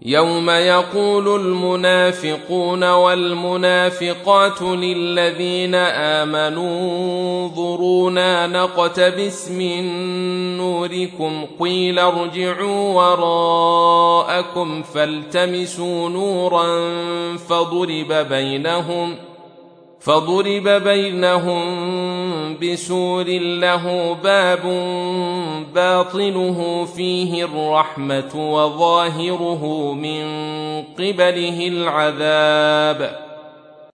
يوم يقول المنافقون والمنافقات للذين آمنوا انظرونا نقتبس من نوركم قيل ارجعوا وراءكم فالتمسوا نورا فضرب بينهم بسور له باب باطنه فيه الرحمة وظاهره من قبله العذاب